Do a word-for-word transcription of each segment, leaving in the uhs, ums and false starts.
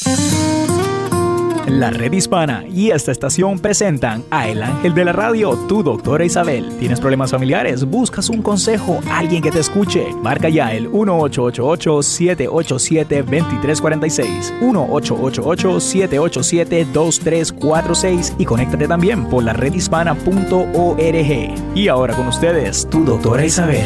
La Red Hispana y esta estación presentan a El Ángel de la Radio, tu doctora Isabel. ¿Tienes problemas familiares? ¿Buscas un consejo? ¿Alguien que te escuche? Marca ya el uno ocho ocho ocho, siete ocho siete, dos tres cuatro seis, uno ocho ocho ocho, siete ocho siete, dos tres cuatro seis y conéctate también por la red hispana punto org. Y ahora con ustedes, tu doctora Isabel.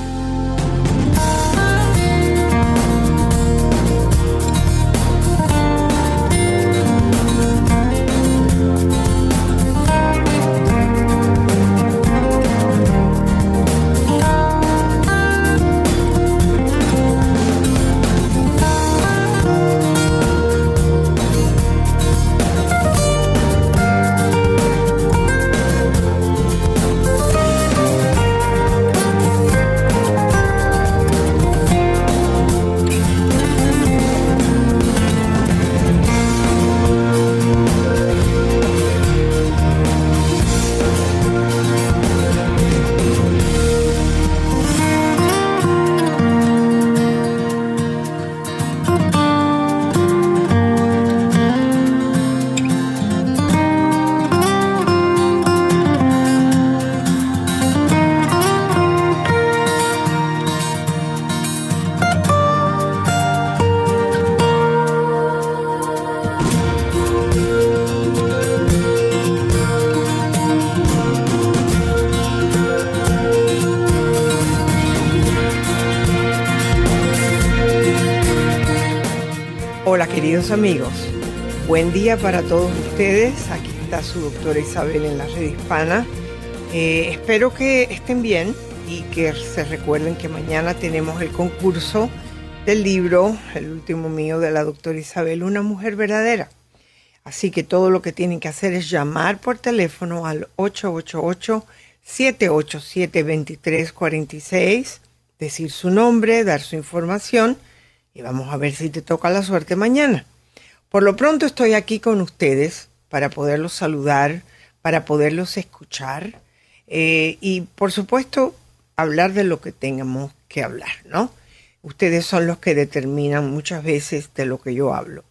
Hola queridos amigos, buen día para todos ustedes. Aquí está su doctora Isabel en la Red Hispana. Eh, espero que estén bien y que se recuerden que mañana tenemos el concurso del libro, el último mío de la doctora Isabel, Una Mujer Verdadera. Así que todo lo que tienen que hacer es llamar por teléfono al ocho ocho ocho, siete ocho siete, dos tres cuatro seis, decir su nombre, dar su información y vamos a ver si te toca la suerte mañana. Por lo pronto estoy aquí con ustedes para poderlos saludar, para poderlos escuchar eh, y por supuesto hablar de lo que tengamos que hablar, ¿no? Ustedes son los que determinan muchas veces de lo que yo hablo.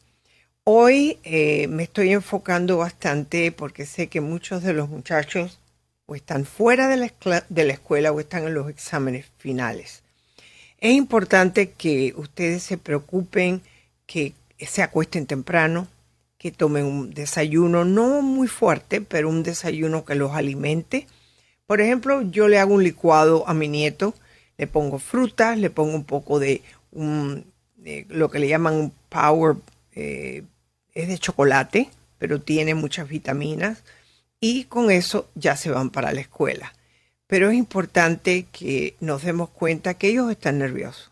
Hoy eh, me estoy enfocando bastante porque sé que muchos de los muchachos o están fuera de la, escuela, de la escuela o están en los exámenes finales. Es importante que ustedes se preocupen, que se acuesten temprano, que tomen un desayuno no muy fuerte, pero un desayuno que los alimente. Por ejemplo, yo le hago un licuado a mi nieto, le pongo frutas, le pongo un poco de, un, de lo que le llaman un power, eh, es de chocolate, pero tiene muchas vitaminas y con eso ya se van para la escuela. Pero es importante que nos demos cuenta que ellos están nerviosos.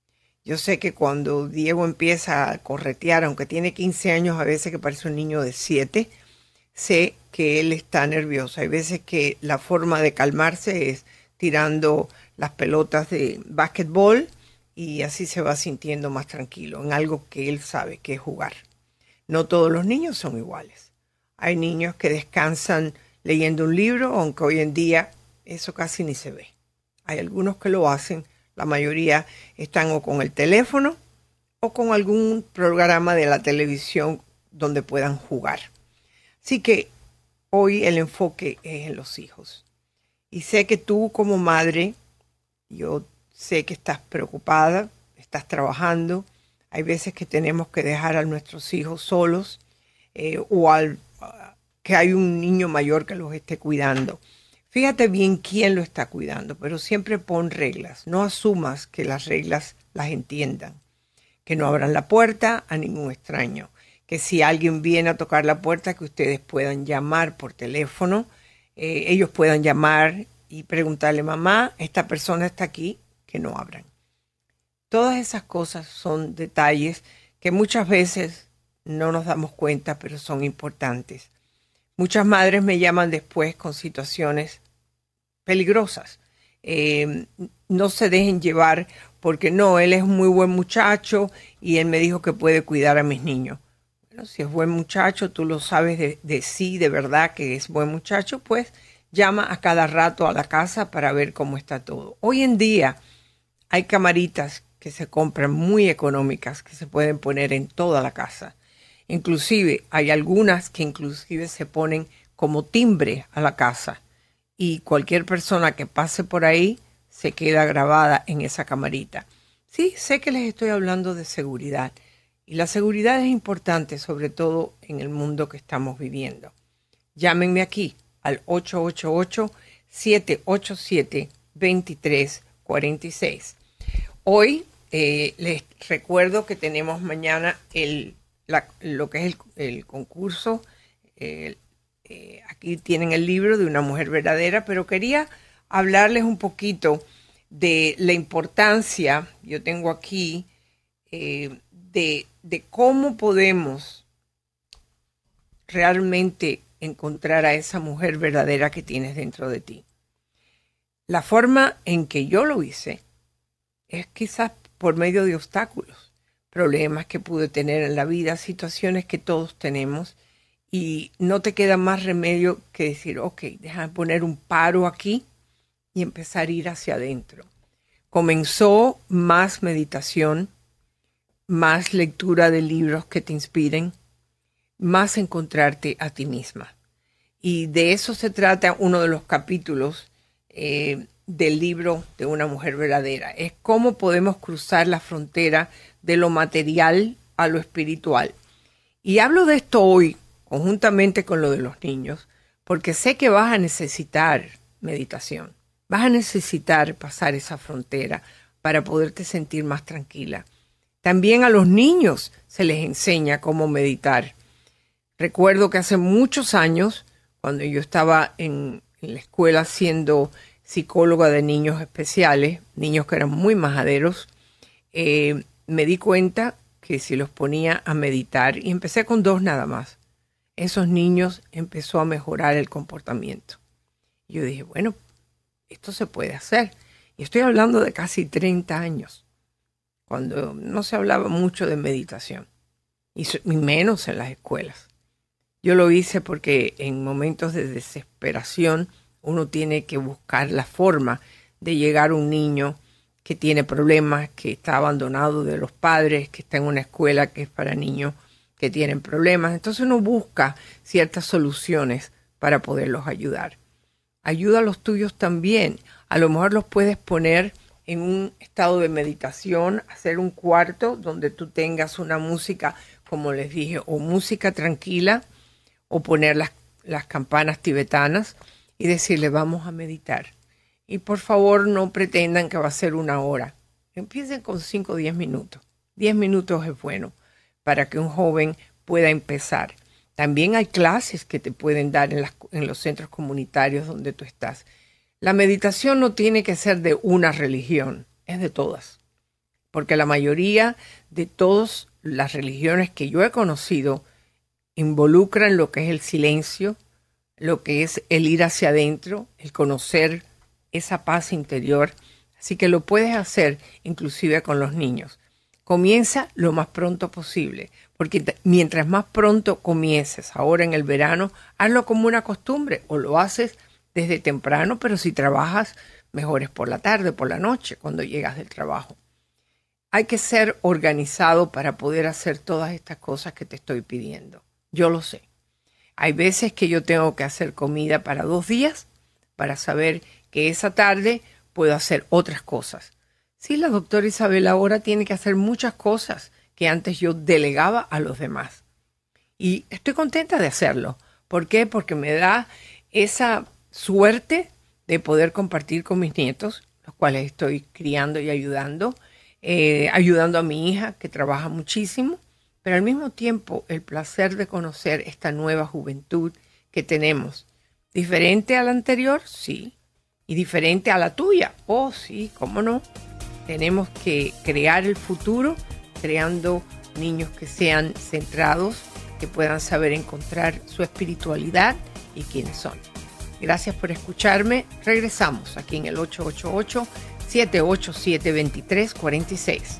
Yo sé que cuando Diego empieza a corretear, aunque tiene quince años, a veces que parece un niño de siete, sé que él está nervioso. Hay veces que la forma de calmarse es tirando las pelotas de básquetbol y así se va sintiendo más tranquilo en algo que él sabe que es jugar. No todos los niños son iguales. Hay niños que descansan leyendo un libro, aunque hoy en día eso casi ni se ve. Hay algunos que lo hacen, la mayoría están o con el teléfono o con algún programa de la televisión donde puedan jugar. Así que hoy el enfoque es en los hijos. Y sé que tú como madre, yo sé que estás preocupada, estás trabajando. Hay veces que tenemos que dejar a nuestros hijos solos eh, o al, que hay un niño mayor que los esté cuidando. Fíjate bien quién lo está cuidando, pero siempre pon reglas. No asumas que las reglas las entiendan. Que no abran la puerta a ningún extraño. Que si alguien viene a tocar la puerta, que ustedes puedan llamar por teléfono. Eh, ellos puedan llamar y preguntarle, mamá, esta persona está aquí, que no abran. Todas esas cosas son detalles que muchas veces no nos damos cuenta, pero son importantes. Muchas madres me llaman después con situaciones peligrosas. Eh, no se dejen llevar porque no, él es un muy buen muchacho y él me dijo que puede cuidar a mis niños. Bueno, si es buen muchacho, tú lo sabes de, de sí, de verdad que es buen muchacho, pues llama a cada rato a la casa para ver cómo está todo. Hoy en día hay camaritas que se compran muy económicas que se pueden poner en toda la casa Inclusive hay algunas que inclusive se ponen como timbre a la casa y cualquier persona que pase por ahí se queda grabada en esa camarita. Sí, sé que les estoy hablando de seguridad y la seguridad es importante, sobre todo en el mundo que estamos viviendo. Llámenme aquí al ocho ocho ocho, siete ocho siete, dos tres cuatro seis. Hoy eh, les recuerdo que tenemos mañana el, la, lo que es el, el concurso. Eh, eh, aquí tienen el libro de Una Mujer Verdadera, pero quería hablarles un poquito de la importancia, yo tengo aquí, eh, de, de cómo podemos realmente encontrar a esa mujer verdadera que tienes dentro de ti. La forma en que yo lo hice es quizás por medio de obstáculos, problemas que pude tener en la vida, situaciones que todos tenemos, y no te queda más remedio que decir, ok, déjame poner un paro aquí y empezar a ir hacia adentro. Comenzó más meditación, más lectura de libros que te inspiren, más encontrarte a ti misma. Y de eso se trata uno de los capítulos eh, del libro de Una Mujer Verdadera. Es cómo podemos cruzar la frontera de lo material a lo espiritual. Y hablo de esto hoy, conjuntamente con lo de los niños, porque sé que vas a necesitar meditación. Vas a necesitar pasar esa frontera para poderte sentir más tranquila. También a los niños se les enseña cómo meditar. Recuerdo que hace muchos años, cuando yo estaba en, en la escuela siendo psicóloga de niños especiales, niños que eran muy majaderos, eh, me di cuenta que si los ponía a meditar, y empecé con dos nada más, esos niños empezó a mejorar el comportamiento. Y yo dije, bueno, esto se puede hacer. Y estoy hablando de casi treinta años, cuando no se hablaba mucho de meditación, y menos en las escuelas. Yo lo hice porque en momentos de desesperación uno tiene que buscar la forma de llegar a un niño que tiene problemas, que está abandonado de los padres, que está en una escuela que es para niños que tienen problemas. Entonces uno busca ciertas soluciones para poderlos ayudar. Ayuda a los tuyos también. A lo mejor los puedes poner en un estado de meditación, hacer un cuarto donde tú tengas una música, como les dije, o música tranquila, o poner las, las campanas tibetanas y decirle, vamos a meditar. Y por favor no pretendan que va a ser una hora. Empiecen con cinco o diez minutos. diez minutos es bueno para que un joven pueda empezar. También hay clases que te pueden dar en, las, en los centros comunitarios donde tú estás. La meditación no tiene que ser de una religión, es de todas. Porque la mayoría de todas las religiones que yo he conocido involucran lo que es el silencio, lo que es el ir hacia adentro, el conocer esa paz interior. Así que lo puedes hacer inclusive con los niños. Comienza lo más pronto posible, porque mientras más pronto comiences, ahora en el verano, hazlo como una costumbre o lo haces desde temprano, pero si trabajas, mejor es por la tarde, por la noche, cuando llegas del trabajo. Hay que ser organizado para poder hacer todas estas cosas que te estoy pidiendo. Yo lo sé. Hay veces que yo tengo que hacer comida para dos días para saber que esa tarde puedo hacer otras cosas. Sí, la doctora Isabel ahora tiene que hacer muchas cosas que antes yo delegaba a los demás. Y estoy contenta de hacerlo. ¿Por qué? Porque me da esa suerte de poder compartir con mis nietos, los cuales estoy criando y ayudando, eh, ayudando a mi hija que trabaja muchísimo, pero al mismo tiempo el placer de conocer esta nueva juventud que tenemos. ¿Diferente a la anterior? Sí. ¿Y diferente a la tuya? Oh, sí, ¿cómo no? Tenemos que crear el futuro creando niños que sean centrados, que puedan saber encontrar su espiritualidad y quiénes son. Gracias por escucharme. Regresamos aquí en el ocho ocho ocho, siete ocho siete, dos tres cuatro seis.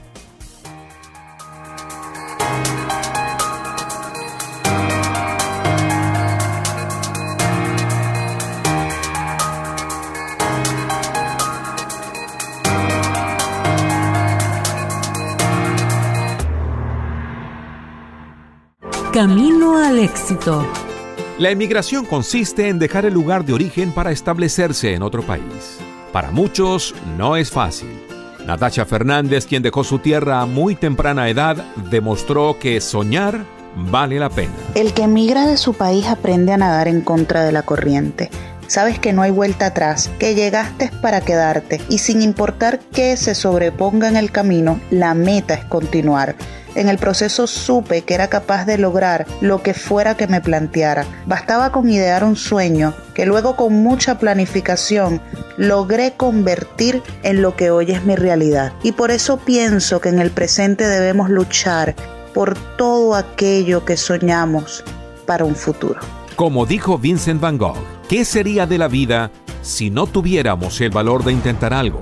Camino al éxito. La emigración consiste en dejar el lugar de origen para establecerse en otro país. Para muchos no es fácil. Natasha Fernández, quien dejó su tierra a muy temprana edad, demostró que soñar vale la pena. El que emigra de su país aprende a nadar en contra de la corriente. Sabes que no hay vuelta atrás, que llegaste para quedarte y sin importar qué se sobreponga en el camino, la meta es continuar. En el proceso supe que era capaz de lograr lo que fuera que me planteara. Bastaba con idear un sueño que luego con mucha planificación logré convertir en lo que hoy es mi realidad. Y por eso pienso que en el presente debemos luchar por todo aquello que soñamos para un futuro. Como dijo Vincent Van Gogh, ¿qué sería de la vida si no tuviéramos el valor de intentar algo?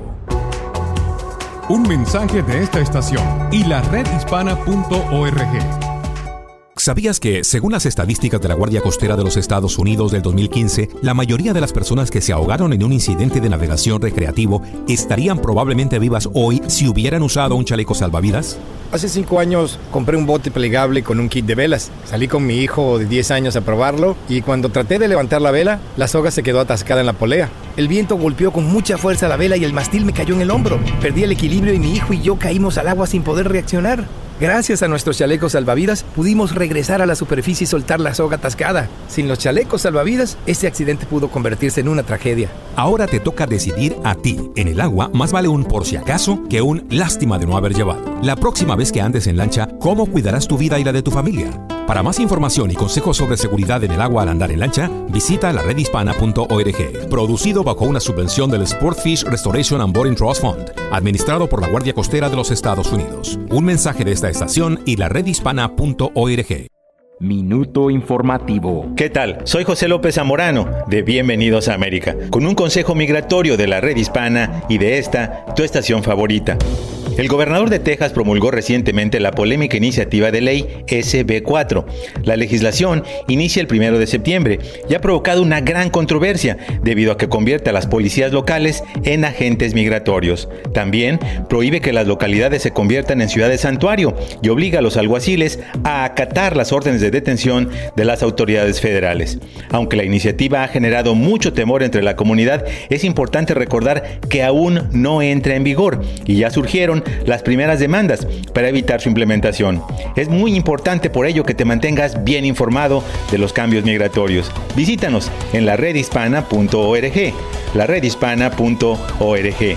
Un mensaje de esta estación y la red hispana punto org. ¿Sabías que, según las estadísticas de la Guardia Costera de los Estados Unidos del dos mil quince, la mayoría de las personas que se ahogaron en un incidente de navegación recreativo estarían probablemente vivas hoy si hubieran usado un chaleco salvavidas? Hace cinco años compré un bote plegable con un kit de velas. Salí con mi hijo de diez años a probarlo y cuando traté de levantar la vela, la soga se quedó atascada en la polea. El viento golpeó con mucha fuerza la vela y el mástil me cayó en el hombro. Perdí el equilibrio y mi hijo y yo caímos al agua sin poder reaccionar. Gracias a nuestros chalecos salvavidas, pudimos regresar a la superficie y soltar la soga atascada. Sin los chalecos salvavidas, ese accidente pudo convertirse en una tragedia. Ahora te toca decidir a ti. En el agua, más vale un por si acaso que un lástima de no haber llevado. La próxima vez que andes en lancha, ¿cómo cuidarás tu vida y la de tu familia? Para más información y consejos sobre seguridad en el agua al andar en lancha, visita la red hispana punto org. Producido bajo una subvención del Sportfish Restoration and Boating Trust Fund, administrado por la Guardia Costera de los Estados Unidos. Un mensaje de esta estación y la red hispana punto org. Minuto informativo. ¿Qué tal? Soy José López Zamorano de Bienvenidos a América, con un consejo migratorio de la red hispana y de esta, tu estación favorita. El gobernador de Texas promulgó recientemente la polémica iniciativa de ley ese be cuatro. La legislación inicia el primero de septiembre y ha provocado una gran controversia debido a que convierte a las policías locales en agentes migratorios. También prohíbe que las localidades se conviertan en ciudades santuario y obliga a los alguaciles a acatar las órdenes de detención de las autoridades federales. Aunque la iniciativa ha generado mucho temor entre la comunidad, es importante recordar que aún no entra en vigor y ya surgieron las primeras demandas para evitar su implementación. Es muy importante por ello que te mantengas bien informado de los cambios migratorios. Visítanos en la red hispana punto org, la red hispana punto org.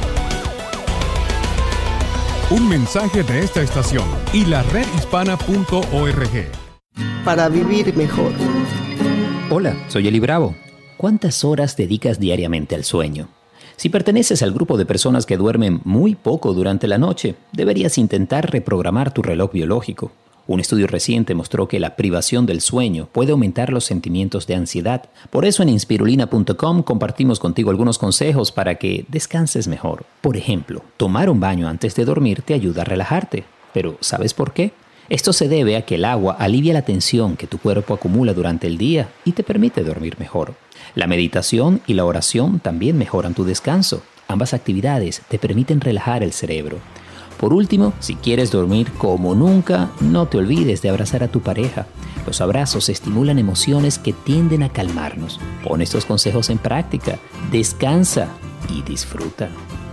Un mensaje de esta estación y la red hispana punto org. Para vivir mejor. Hola, soy Eli Bravo. ¿Cuántas horas dedicas diariamente al sueño? Si perteneces al grupo de personas que duermen muy poco durante la noche, deberías intentar reprogramar tu reloj biológico. Un estudio reciente mostró que la privación del sueño puede aumentar los sentimientos de ansiedad. Por eso en inspirulina punto com compartimos contigo algunos consejos para que descanses mejor. Por ejemplo, tomar un baño antes de dormir te ayuda a relajarte. Pero ¿sabes por qué? Esto se debe a que el agua alivia la tensión que tu cuerpo acumula durante el día y te permite dormir mejor. La meditación y la oración también mejoran tu descanso. Ambas actividades te permiten relajar el cerebro. Por último, si quieres dormir como nunca, no te olvides de abrazar a tu pareja. Los abrazos estimulan emociones que tienden a calmarnos. Pon estos consejos en práctica, descansa y disfruta.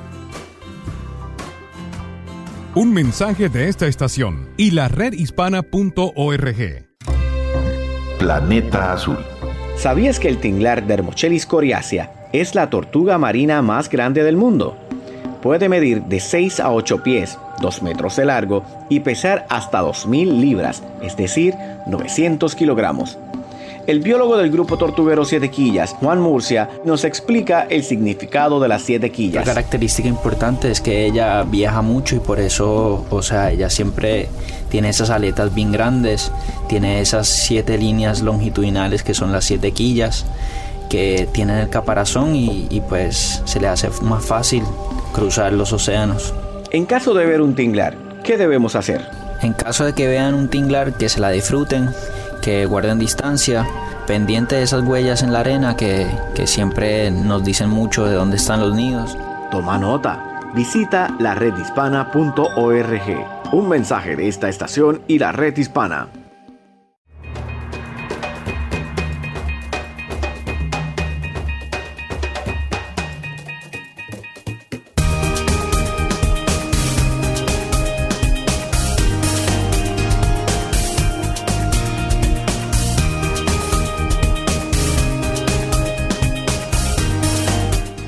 Un mensaje de esta estación y la red hispana punto org. Planeta Azul. ¿Sabías que el tinglar Dermochelis coriacea es la tortuga marina más grande del mundo? Puede medir de seis a ocho pies, dos metros de largo y pesar hasta dos mil libras, es decir, novecientos kilogramos. El biólogo del grupo tortuguero Siete Quillas, Juan Murcia, nos explica el significado de las siete quillas. La característica importante es que ella viaja mucho y por eso, o sea, ella siempre tiene esas aletas bien grandes, tiene esas siete líneas longitudinales que son las siete quillas que tienen el caparazón y, y pues se le hace más fácil cruzar los océanos. En caso de ver un tinglar, ¿qué debemos hacer? En caso de que vean un tinglar, que se la disfruten, que guarden distancia, pendiente de esas huellas en la arena que, que siempre nos dicen mucho de dónde están los nidos. Toma nota. Visita la red hispana punto org. Un mensaje de esta estación y la red hispana.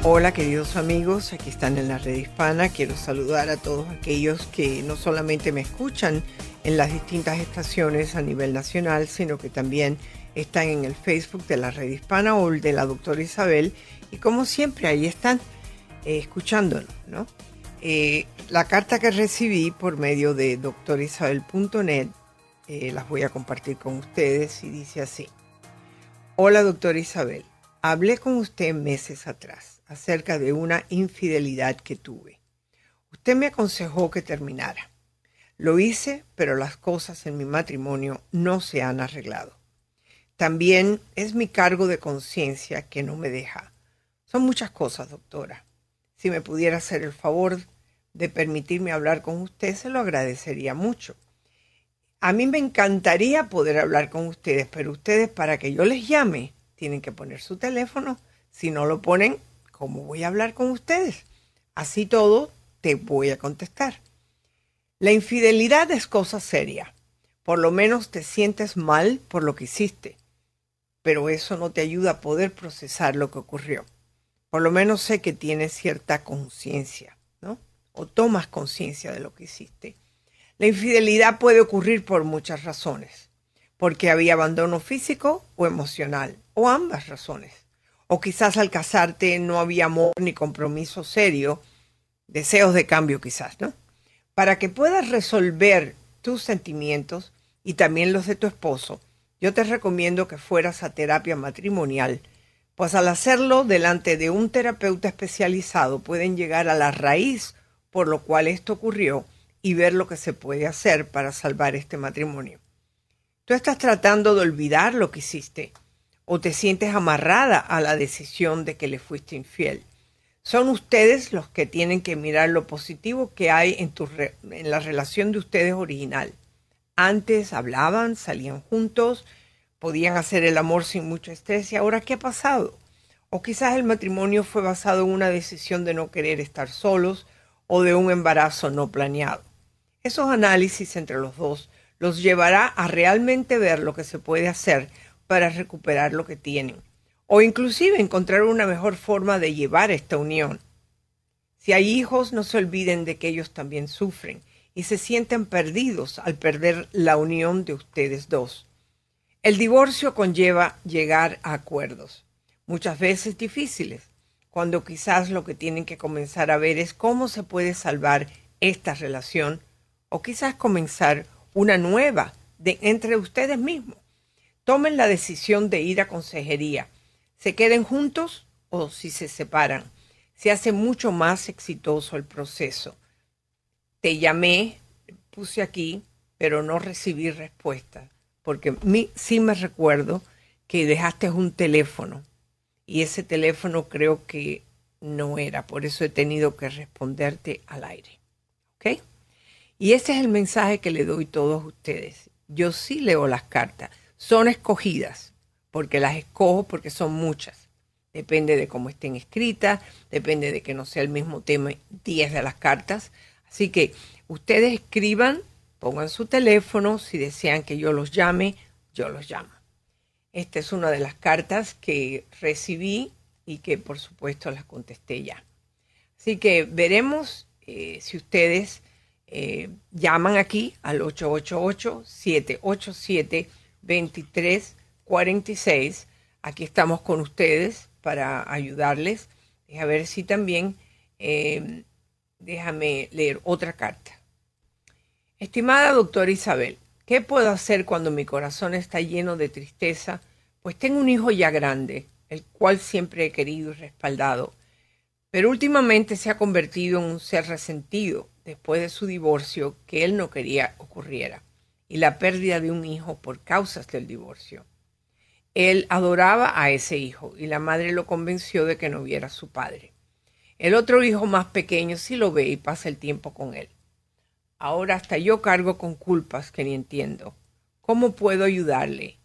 Hola queridos amigos, aquí están en la red hispana. Quiero saludar a todos aquellos que no solamente me escuchan en las distintas estaciones a nivel nacional, sino que también están en el Facebook de la red hispana o el de la doctora Isabel. Y como siempre, ahí están eh, escuchándonos, ¿no? Eh, la carta que recibí por medio de doctor isabel punto net eh, las voy a compartir con ustedes y dice así. Hola doctora Isabel, hablé con usted meses atrás acerca de una infidelidad que tuve. Usted me aconsejó que terminara. Lo hice, pero las cosas en mi matrimonio no se han arreglado. También es mi cargo de conciencia que no me deja. Son muchas cosas, doctora. Si me pudiera hacer el favor de permitirme hablar con usted, se lo agradecería mucho. A mí me encantaría poder hablar con ustedes, pero ustedes, para que yo les llame, tienen que poner su teléfono. Si no lo ponen, ¿cómo voy a hablar con ustedes? Así todo, te voy a contestar. La infidelidad es cosa seria. Por lo menos te sientes mal por lo que hiciste, pero eso no te ayuda a poder procesar lo que ocurrió. Por lo menos sé que tienes cierta conciencia, ¿no? O tomas conciencia de lo que hiciste. La infidelidad puede ocurrir por muchas razones, porque había abandono físico o emocional, o ambas razones. O quizás al casarte no había amor ni compromiso serio, deseos de cambio quizás, ¿no? Para que puedas resolver tus sentimientos y también los de tu esposo, yo te recomiendo que fueras a terapia matrimonial, pues al hacerlo delante de un terapeuta especializado pueden llegar a la raíz por lo cual esto ocurrió y ver lo que se puede hacer para salvar este matrimonio. Tú estás tratando de olvidar lo que hiciste o te sientes amarrada a la decisión de que le fuiste infiel. Son ustedes los que tienen que mirar lo positivo que hay en, tu re- en la relación de ustedes original. Antes hablaban, salían juntos, podían hacer el amor sin mucho estrés. ¿Y ahora qué ha pasado? O quizás el matrimonio fue basado en una decisión de no querer estar solos o de un embarazo no planeado. Esos análisis entre los dos los llevará a realmente ver lo que se puede hacer para recuperar lo que tienen, o inclusive encontrar una mejor forma de llevar esta unión. Si hay hijos, no se olviden de que ellos también sufren y se sienten perdidos al perder la unión de ustedes dos. El divorcio conlleva llegar a acuerdos, muchas veces difíciles, cuando quizás lo que tienen que comenzar a ver es cómo se puede salvar esta relación o quizás comenzar una nueva de entre ustedes mismos. Tomen la decisión de ir a consejería. Se queden juntos o si se separan. Se hace mucho más exitoso el proceso. Te llamé, puse aquí, pero no recibí respuesta, porque mi, sí me recuerdo que dejaste un teléfono y ese teléfono creo que no era, por eso he tenido que responderte al aire. ¿Ok? Y ese es el mensaje que le doy a todos ustedes. Yo sí leo las cartas. Son escogidas, porque las escojo porque son muchas. Depende de cómo estén escritas, depende de que no sea el mismo tema diez de las cartas. Así que ustedes escriban, pongan su teléfono, si desean que yo los llame, yo los llamo. Esta es una de las cartas que recibí y que por supuesto las contesté ya. Así que veremos eh, si ustedes eh, llaman aquí al ocho ocho ocho, siete ocho siete, dos tres cuatro seis. Aquí estamos con ustedes para ayudarles. Déjame ver si también, eh, déjame leer otra carta. Estimada doctora Isabel, ¿qué puedo hacer cuando mi corazón está lleno de tristeza? Pues tengo un hijo ya grande, el cual siempre he querido y respaldado, pero últimamente se ha convertido en un ser resentido después de su divorcio que él no quería ocurriera y la pérdida de un hijo por causas del divorcio. Él adoraba a ese hijo y la madre lo convenció de que no viera a su padre. El otro hijo más pequeño sí lo ve y pasa el tiempo con él. Ahora hasta yo cargo con culpas que ni entiendo. ¿Cómo puedo ayudarle?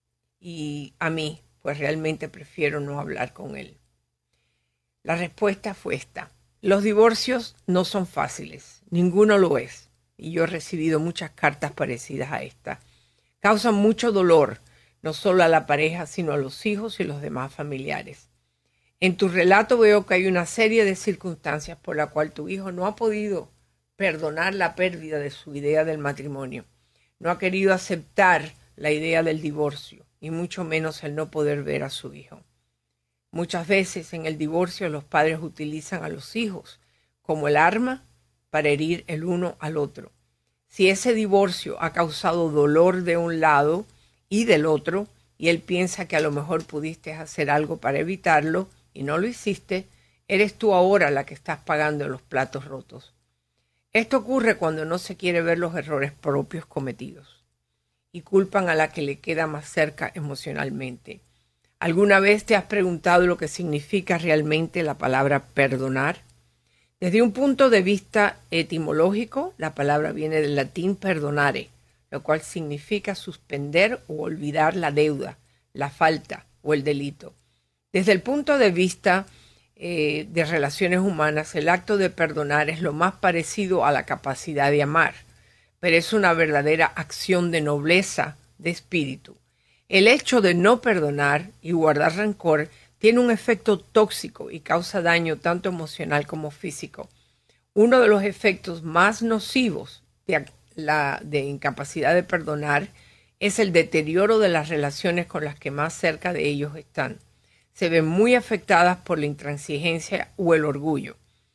Y a mí, pues realmente prefiero no hablar con él. La respuesta fue esta. Los divorcios no son fáciles, ninguno lo es. Y yo he recibido muchas cartas parecidas a esta. Causan mucho dolor, no solo a la pareja, sino a los hijos y los demás familiares. En tu relato veo que hay una serie de circunstancias por la cual tu hijo no ha podido perdonar la pérdida de su idea del matrimonio. No ha querido aceptar la idea del divorcio y mucho menos el no poder ver a su hijo. Muchas veces en el divorcio los padres utilizan a los hijos como el arma para herir el uno al otro. Si ese divorcio ha causado dolor de un lado y del otro, y él piensa que a lo mejor pudiste hacer algo para evitarlo y no lo hiciste, eres tú ahora la que estás pagando los platos rotos. Esto ocurre cuando no se quiere ver los errores propios cometidos y culpan a la que le queda más cerca emocionalmente. ¿Alguna vez te has preguntado lo que significa realmente la palabra perdonar? Desde un punto de vista etimológico, la palabra viene del latín perdonare, lo cual significa suspender o olvidar la deuda, la falta o el delito. Desde el punto de vista eh, de relaciones humanas, el acto de perdonar es lo más parecido a la capacidad de amar, pero es una verdadera acción de nobleza de espíritu. El hecho de no perdonar y guardar rencor tiene un efecto tóxico y causa daño tanto emocional como físico. Uno de los efectos más nocivos de la de incapacidad de perdonar es el deterioro de las relaciones con las que más cerca de ellos están. Se ven muy afectadas por la intransigencia o el orgullo.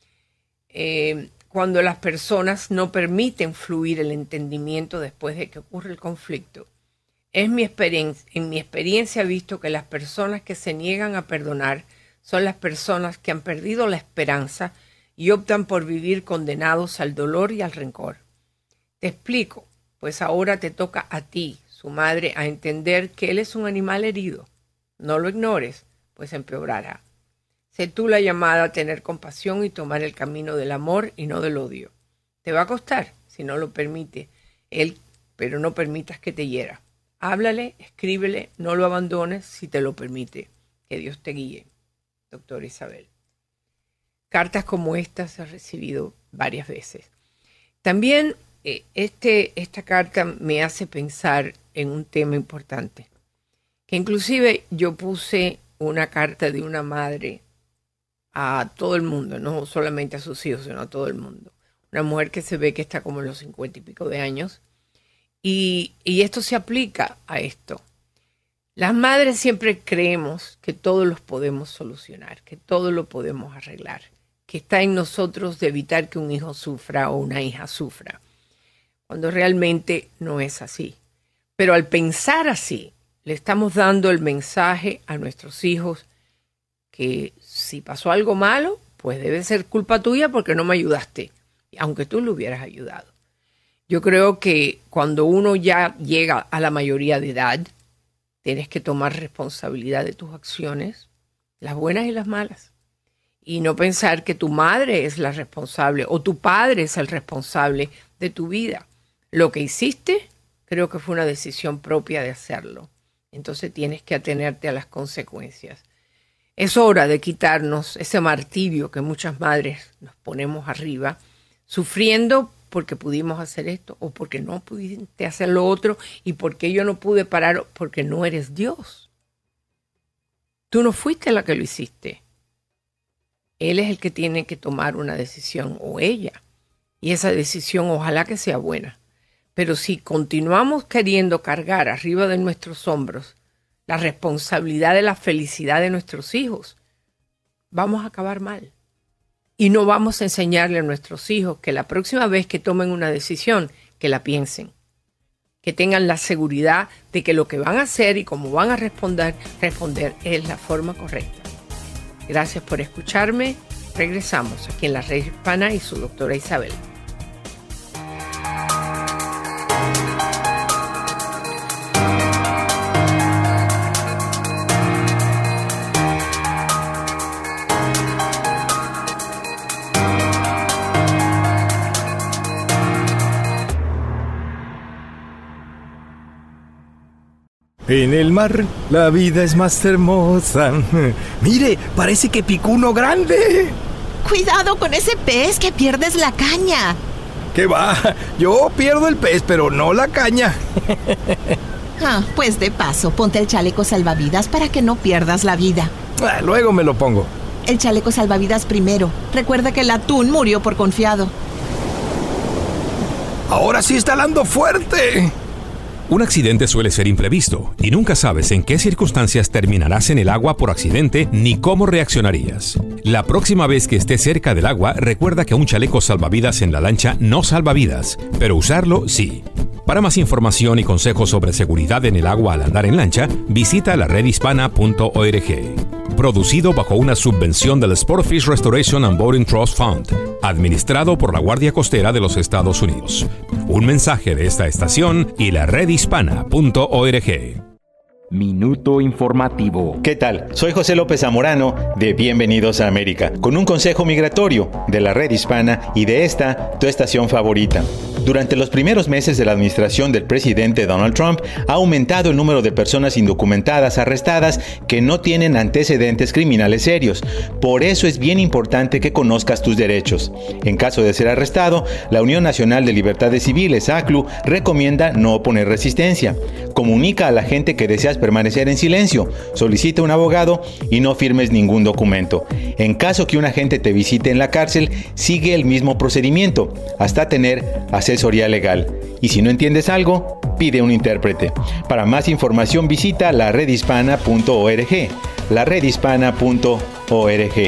Eh, cuando las personas no permiten fluir el entendimiento después de que ocurre el conflicto. Es mi experiencia, en mi experiencia he visto que las personas que se niegan a perdonar son las personas que han perdido la esperanza y optan por vivir condenados al dolor y al rencor. Te explico, pues ahora te toca a ti, su madre, a entender que él es un animal herido. No lo ignores, pues empeorará. Sé tú la llamada a tener compasión y tomar el camino del amor y no del odio. Te va a costar, si no lo permite él, pero no permitas que te hiera. Háblale, escríbele, no lo abandones si te lo permite. Que Dios te guíe. Doctora Isabel. Cartas como estas he recibido varias veces. También eh, este, esta carta me hace pensar en un tema importante. Que inclusive yo puse una carta de una madre a todo el mundo, no solamente a sus hijos, sino a todo el mundo. Una mujer que se ve que está como en los cincuenta y pico de años. Y, y esto se aplica a esto. Las madres siempre creemos que todo lo podemos solucionar, que todo lo podemos arreglar, que está en nosotros de evitar que un hijo sufra o una hija sufra, cuando realmente no es así. Pero al pensar así, le estamos dando el mensaje a nuestros hijos que si pasó algo malo, pues debe ser culpa tuya porque no me ayudaste, aunque tú lo hubieras ayudado. Yo creo que cuando uno ya llega a la mayoría de edad, tienes que tomar responsabilidad de tus acciones, las buenas y las malas. Y no pensar que tu madre es la responsable o tu padre es el responsable de tu vida. Lo que hiciste, creo que fue una decisión propia de hacerlo. Entonces tienes que atenerte a las consecuencias. Es hora de quitarnos ese martirio que muchas madres nos ponemos arriba, sufriendo porque pudimos hacer esto o porque no pudiste hacer lo otro y porque yo no pude parar porque no eres Dios. Tú no fuiste la que lo hiciste. Él es el que tiene que tomar una decisión o ella. Y esa decisión ojalá que sea buena. Pero si continuamos queriendo cargar arriba de nuestros hombros la responsabilidad de la felicidad de nuestros hijos, vamos a acabar mal. Y no vamos a enseñarle a nuestros hijos que la próxima vez que tomen una decisión, que la piensen. Que tengan la seguridad de que lo que van a hacer y cómo van a responder, responder es la forma correcta. Gracias por escucharme. Regresamos aquí en la Red Hispana y su doctora Isabel. En el mar la vida es más hermosa. Mire, parece que picó uno grande. Cuidado con ese pez, que pierdes la caña. ¿Qué va? Yo pierdo el pez, pero no la caña. Ah, pues de paso, ponte el chaleco salvavidas para que no pierdas la vida. Ah, luego me lo pongo. El chaleco salvavidas primero. Recuerda que el atún murió por confiado. Ahora sí está helando fuerte. Un accidente suele ser imprevisto y nunca sabes en qué circunstancias terminarás en el agua por accidente ni cómo reaccionarías. La próxima vez que estés cerca del agua, recuerda que un chaleco salvavidas en la lancha no salva vidas, pero usarlo sí. Para más información y consejos sobre seguridad en el agua al andar en lancha, visita la red hispana punto org. Producido bajo una subvención del Sportfish Restoration and Boating Trust Fund, administrado por la Guardia Costera de los Estados Unidos. Un mensaje de esta estación y la red hispana punto org. Minuto informativo. ¿Qué tal? Soy José López Zamorano de Bienvenidos a América, con un consejo migratorio de la red hispana y de esta, tu estación favorita. Durante los primeros meses de la administración del presidente Donald Trump, ha aumentado el número de personas indocumentadas arrestadas que no tienen antecedentes criminales serios. Por eso es bien importante que conozcas tus derechos. En caso de ser arrestado, la Unión Nacional de Libertades Civiles, A C L U, recomienda no oponer resistencia. Comunica a la gente que deseas permanecer en silencio, solicita un abogado y no firmes ningún documento. En caso que un agente te visite en la cárcel, sigue el mismo procedimiento hasta tener asesoría legal. Y si no entiendes algo, pide un intérprete. Para más información visita la red hispana punto org. la red hispana punto org.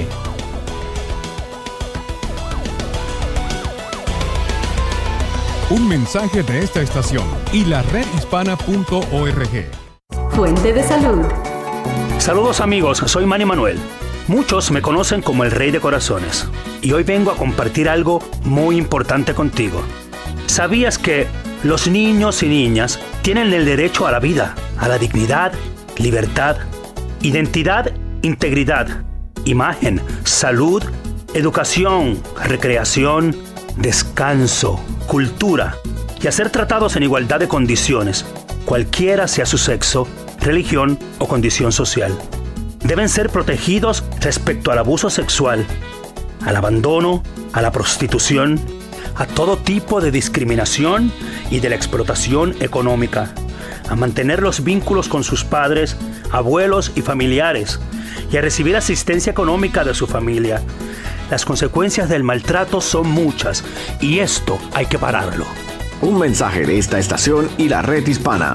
Un mensaje de esta estación y la red hispana punto org. Fuente de salud. Saludos amigos, soy Manny Manuel. Muchos me conocen como el Rey de Corazones y hoy vengo a compartir algo muy importante contigo. ¿Sabías que los niños y niñas tienen el derecho a la vida, a la dignidad, libertad, identidad, integridad, imagen, salud, educación, recreación, descanso, cultura y a ser tratados en igualdad de condiciones, cualquiera sea su sexo, religión o condición social? Deben ser protegidos respecto al abuso sexual, al abandono, a la prostitución, a todo tipo de discriminación y de la explotación económica, a mantener los vínculos con sus padres, abuelos y familiares, y a recibir asistencia económica de su familia. Las consecuencias del maltrato son muchas, y esto hay que pararlo. Un mensaje de esta estación y la red hispana.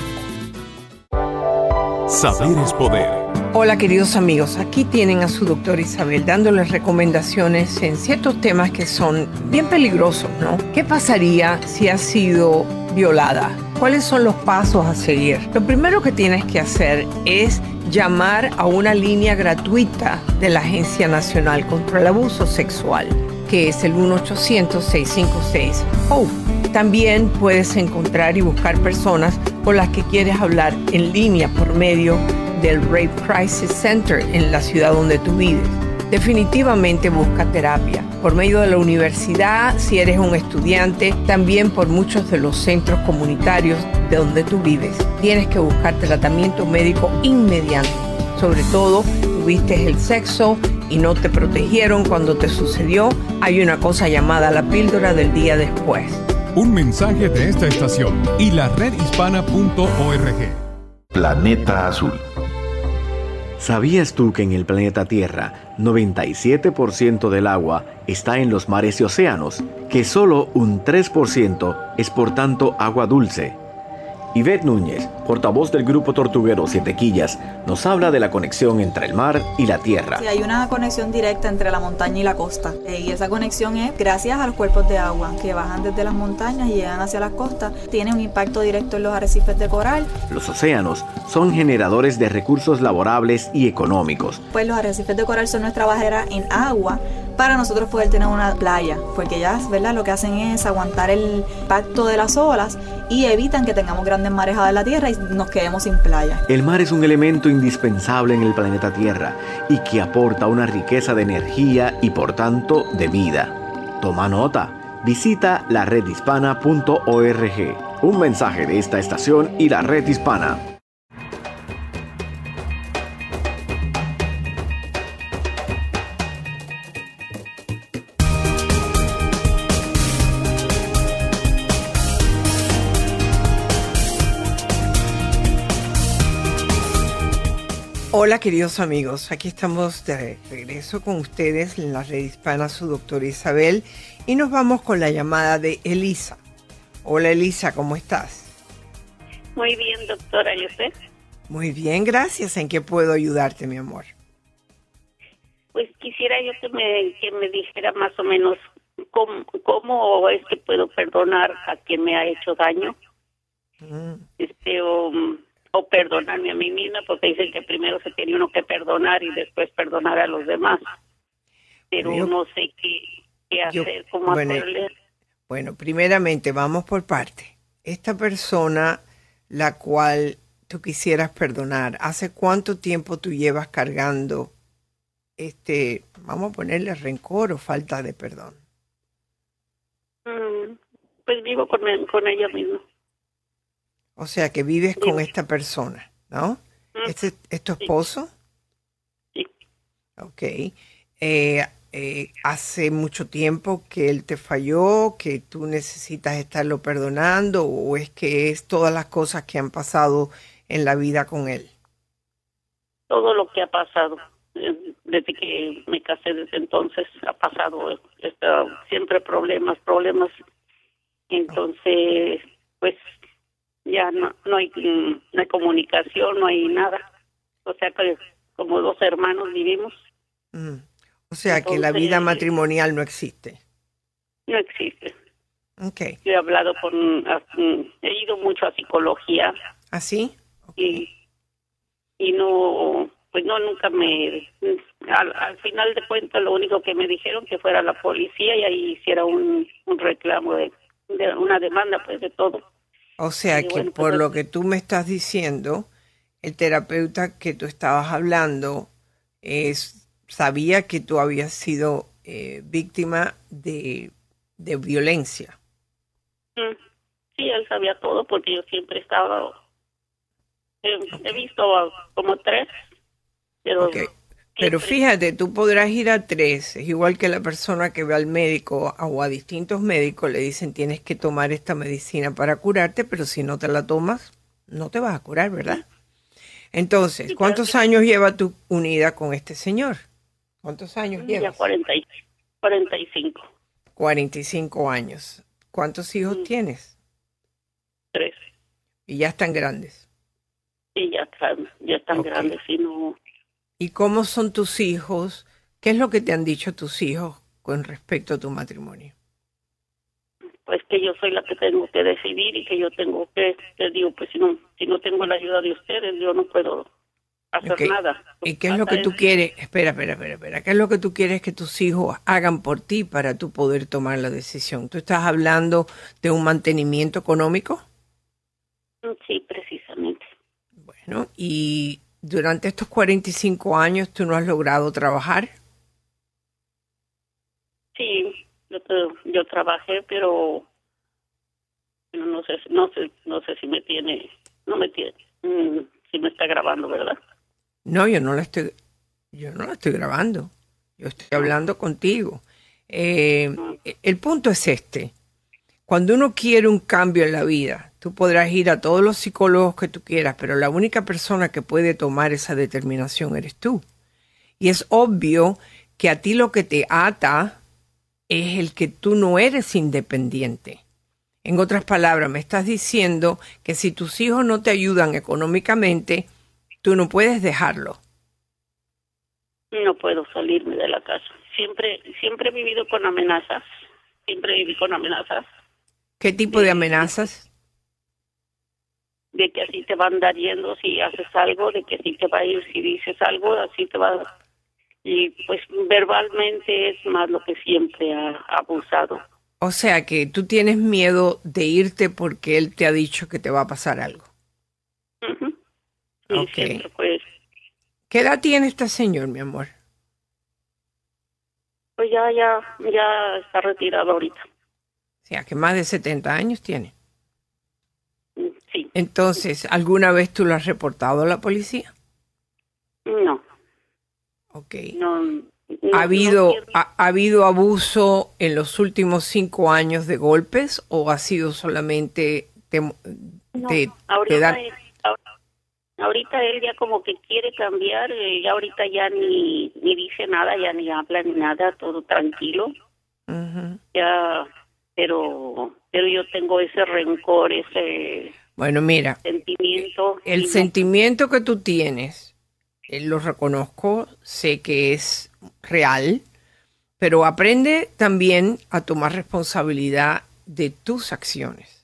Saber es poder. Hola queridos amigos, aquí tienen a su doctora Isabel dándoles recomendaciones en ciertos temas que son bien peligrosos, ¿no? ¿Qué pasaría si has sido violada? ¿Cuáles son los pasos a seguir? Lo primero que tienes que hacer es llamar a una línea gratuita de la Agencia Nacional contra el Abuso Sexual, que es el uno ochocientos, seiscientos cincuenta y seis, HOPE. También puedes encontrar y buscar personas con las que quieres hablar en línea por medio del Rape Crisis Center en la ciudad donde tú vives. Definitivamente busca terapia por medio de la universidad, si eres un estudiante, también por muchos de los centros comunitarios de donde tú vives. Tienes que buscar tratamiento médico inmediato. Sobre todo, tuviste el sexo y no te protegieron cuando te sucedió, hay una cosa llamada la píldora del día después. Un mensaje de esta estación y la red hispana punto org. Planeta Azul. ¿Sabías tú que en el planeta Tierra noventa y siete por ciento del agua está en los mares y océanos? Que solo un tres por ciento es por tanto agua dulce. Ivette Núñez, portavoz del Grupo Tortuguero Siete Quillas, nos habla de la conexión entre el mar y la tierra. Sí, hay una conexión directa entre la montaña y la costa. Y esa conexión es gracias a los cuerpos de agua que bajan desde las montañas y llegan hacia las costas. Tiene un impacto directo en los arrecifes de coral. Los océanos son generadores de recursos laborables y económicos. Pues los arrecifes de coral son nuestra barrera en agua para nosotros poder tener una playa, porque ellas, ¿verdad?, lo que hacen es aguantar el impacto de las olas y evitan que tengamos grandes marejadas en la tierra y nos quedemos sin playa. El mar es un elemento indispensable en el planeta Tierra y que aporta una riqueza de energía y por tanto de vida. Toma nota. Visita la red hispana punto org. Un mensaje de esta estación y la red hispana. Hola queridos amigos, aquí estamos de regreso con ustedes en la red hispana, su doctora Isabel, y nos vamos con la llamada de Elisa. Hola Elisa, ¿cómo estás? Muy bien, doctora, ¿y usted? Muy bien, gracias. ¿En qué puedo ayudarte, mi amor? Pues quisiera yo que me, que me dijera más o menos cómo, cómo es que puedo perdonar a quien me ha hecho daño. Mm. Este, o... o perdonarme a mí misma, porque dicen que primero se tiene uno que perdonar y después perdonar a los demás. Pero yo, no sé qué, qué hacer, yo, cómo bueno, hacerle. Bueno, primeramente, vamos por parte. Esta persona, la cual tú quisieras perdonar, ¿hace cuánto tiempo tú llevas cargando este, vamos a ponerle rencor o falta de perdón? Mm, pues vivo con, con ella misma. O sea, que vives sí. con esta persona, ¿no? Mm. ¿Este es tu esposo? Sí. Ok. Eh, eh, ¿Hace mucho tiempo que él te falló, que tú necesitas estarlo perdonando, o es que es todas las cosas que han pasado en la vida con él? Todo lo que ha pasado. Desde que me casé, desde entonces ha pasado está, siempre problemas, problemas. Entonces, pues... ya no, no hay no hay comunicación, no hay nada. O sea que como dos hermanos vivimos. Mm. O sea Entonces, que la vida matrimonial no existe. No existe. Okay. Yo he hablado con, he ido mucho a psicología. ¿Ah, sí? Okay. Y, y no, pues no, nunca me, al, al final de cuentas lo único que me dijeron que fuera la policía y ahí hiciera un, un reclamo de, de una demanda, pues de todo. O sea que bueno, por pues, lo que tú me estás diciendo, el terapeuta que tú estabas hablando es, sabía que tú habías sido eh, víctima de, de violencia. Sí, él sabía todo porque yo siempre estaba, eh, okay. he visto como tres, pero... Okay. Pero fíjate, tú podrás ir a tres, es igual que la persona que va al médico o a distintos médicos le dicen tienes que tomar esta medicina para curarte, pero si no te la tomas, no te vas a curar, ¿verdad? Entonces, ¿cuántos años lleva tu unida con este señor? ¿Cuántos años llevas? Ya cuarenta, cuarenta y cinco. cuarenta y cinco años. ¿Cuántos hijos mm. tienes? Tres. ¿Y ya están grandes? Sí, ya están, ya están okay. grandes y no... ¿Y cómo son tus hijos? ¿Qué es lo que te han dicho tus hijos con respecto a tu matrimonio? Pues que yo soy la que tengo que decidir y que yo tengo que, te digo, pues si no, si no tengo la ayuda de ustedes, yo no puedo hacer okay. nada. ¿Y qué es lo que tú quieres? Espera, espera, espera, espera. ¿Qué es lo que tú quieres que tus hijos hagan por ti para tú poder tomar la decisión? ¿Tú estás hablando de un mantenimiento económico? Sí, precisamente. Bueno, y... ¿durante estos cuarenta y cinco años tú no has logrado trabajar? Sí, yo, yo trabajé, pero no sé, no sé, no sé si me tiene, no me tiene, mm, si me está grabando, ¿verdad? No, yo no la estoy, yo no la estoy grabando. Yo estoy hablando contigo. Eh, el punto es este. Cuando uno quiere un cambio en la vida, tú podrás ir a todos los psicólogos que tú quieras, pero la única persona que puede tomar esa determinación eres tú. Y es obvio que a ti lo que te ata es el que tú no eres independiente. En otras palabras, me estás diciendo que si tus hijos no te ayudan económicamente, tú no puedes dejarlo. No puedo salirme de la casa. Siempre, siempre he vivido con amenazas. Siempre viví con amenazas. ¿Qué tipo de amenazas? De que así te va a andar yendo si haces algo, de que así te va a ir si dices algo, así te va a... Y pues verbalmente es más lo que siempre ha abusado. O sea que tú tienes miedo de irte porque él te ha dicho que te va a pasar algo. Uh-huh. Sí, okay. Siempre, pues. ¿Qué edad tiene este señor, mi amor? Pues ya, ya, ya está retirado ahorita. O sea, que más de setenta años tiene. Sí. Entonces, ¿alguna vez tú lo has reportado a la policía? No. Ok. No, no, ¿Ha habido, no ha, ¿Ha habido abuso en los últimos cinco años de golpes o ha sido solamente... Te, no, te, ahorita, te dan... es, ahorita él ya como que quiere cambiar, eh, ya ahorita ya ni, ni dice nada, ya ni habla ni nada, todo tranquilo. Uh-huh. Ya, pero, pero yo tengo ese rencor, ese bueno, mira, sentimiento. El y sentimiento que tú tienes, eh, lo reconozco, sé que es real, pero aprende también a tomar responsabilidad de tus acciones.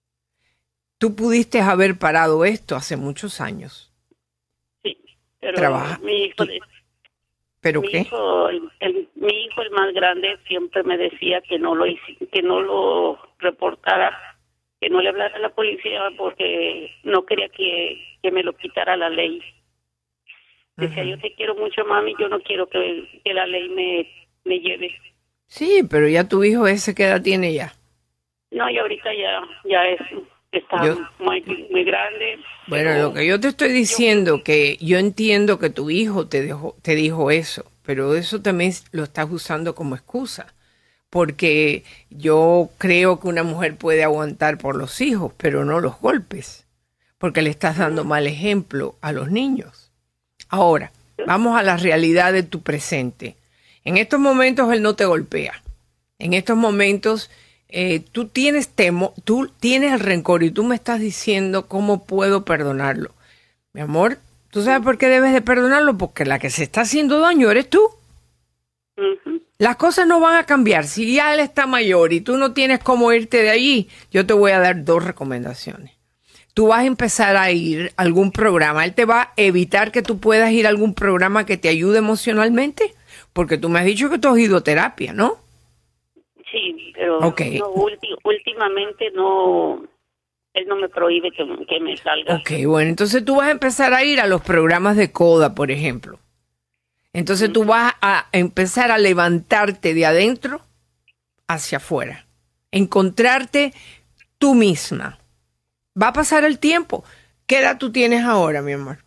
Tú pudiste haber parado esto hace muchos años. Sí, pero Trabaja. mi hijo, de, ¿Pero mi qué? hijo, el, el- mi hijo el más grande siempre me decía que no lo hici- que no lo reportara, que no le hablara a la policía porque no quería que, que me lo quitara la ley. Decía, Ujú. yo te quiero mucho, mami, yo no quiero que, que la ley me, me lleve. Sí, pero ya tu hijo ese, ¿qué edad tiene ya? No, y ahorita ya, ya es, está Yo- muy, muy grande. Bueno, pero- lo que yo te estoy diciendo, que yo entiendo que tu hijo te dejó, te dijo eso, pero eso también lo estás usando como excusa. Porque yo creo que una mujer puede aguantar por los hijos, pero no los golpes, porque le estás dando mal ejemplo a los niños. Ahora, vamos a la realidad de tu presente. En estos momentos él no te golpea. En estos momentos eh, tú tienes temo, tú tienes el rencor y tú me estás diciendo cómo puedo perdonarlo. Mi amor, ¿tú sabes por qué debes de perdonarlo? Porque la que se está haciendo daño eres tú. Ujú. Las cosas no van a cambiar. Si ya él está mayor y tú no tienes cómo irte de allí, yo te voy a dar dos recomendaciones. Tú vas a empezar a ir a algún programa. Él te va a evitar que tú puedas ir a algún programa que te ayude emocionalmente, porque tú me has dicho que tú has ido a terapia, ¿no? Sí, pero Ok. no, ulti- últimamente no, él no me prohíbe que, que me salga. Ok, bueno, entonces tú vas a empezar a ir a los programas de CODA, por ejemplo. Entonces tú vas a empezar a levantarte de adentro hacia afuera. Encontrarte tú misma. Va a pasar el tiempo. ¿Qué edad tú tienes ahora, mi amor?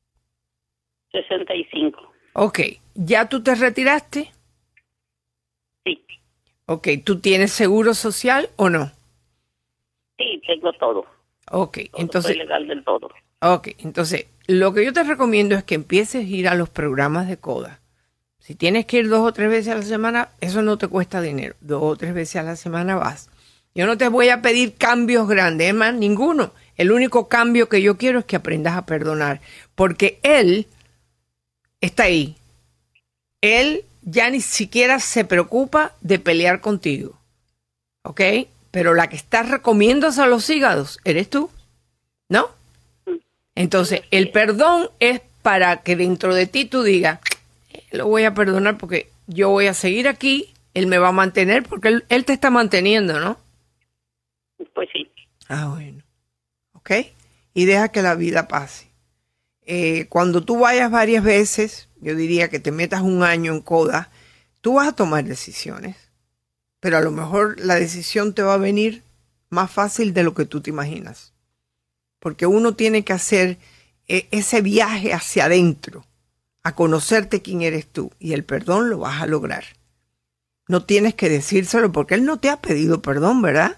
sesenta y cinco. Ok, ¿ya tú te retiraste? Sí. Ok, ¿tú tienes seguro social o no? Sí, tengo todo. Ok, entonces... Soy legal del todo. Ok, entonces, lo que yo te recomiendo es que empieces a ir a los programas de CODA. Si tienes que ir dos o tres veces a la semana, eso no te cuesta dinero. Dos o tres veces a la semana vas. Yo no te voy a pedir cambios grandes, es más, ninguno. El único cambio que yo quiero es que aprendas a perdonar. Porque él está ahí. Él ya ni siquiera se preocupa de pelear contigo. ¿Ok? Pero la que está recomiéndose a los hígados eres tú. ¿No? Entonces, el perdón es para que dentro de ti tú digas, lo voy a perdonar porque yo voy a seguir aquí, él me va a mantener porque él, él te está manteniendo, ¿no? Pues sí. Ah, bueno. ¿Ok? Y deja que la vida pase. Eh, cuando tú vayas varias veces, yo diría que te metas un año en CODA, tú vas a tomar decisiones, pero a lo mejor la decisión te va a venir más fácil de lo que tú te imaginas. Porque uno tiene que hacer eh, ese viaje hacia adentro, a conocerte quién eres tú, y el perdón lo vas a lograr. No tienes que decírselo porque él no te ha pedido perdón, ¿verdad?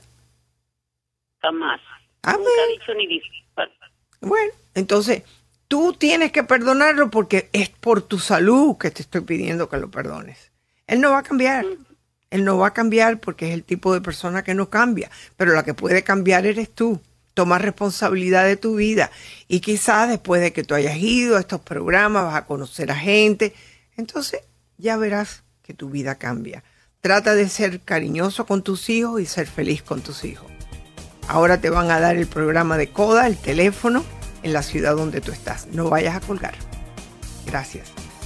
Jamás. Ah, Nunca ha dicho ni dicho. Bueno, entonces tú tienes que perdonarlo porque es por tu salud que te estoy pidiendo que lo perdones. Él no va a cambiar. Él no va a cambiar porque es el tipo de persona que no cambia. Pero la que puede cambiar eres tú. Tomar responsabilidad de tu vida. Y quizás después de que tú hayas ido a estos programas, vas a conocer a gente. Entonces ya verás que tu vida cambia. Trata de ser cariñoso con tus hijos y ser feliz con tus hijos. Ahora te van a dar el programa de CODA, el teléfono, en la ciudad donde tú estás. No vayas a colgar. Gracias.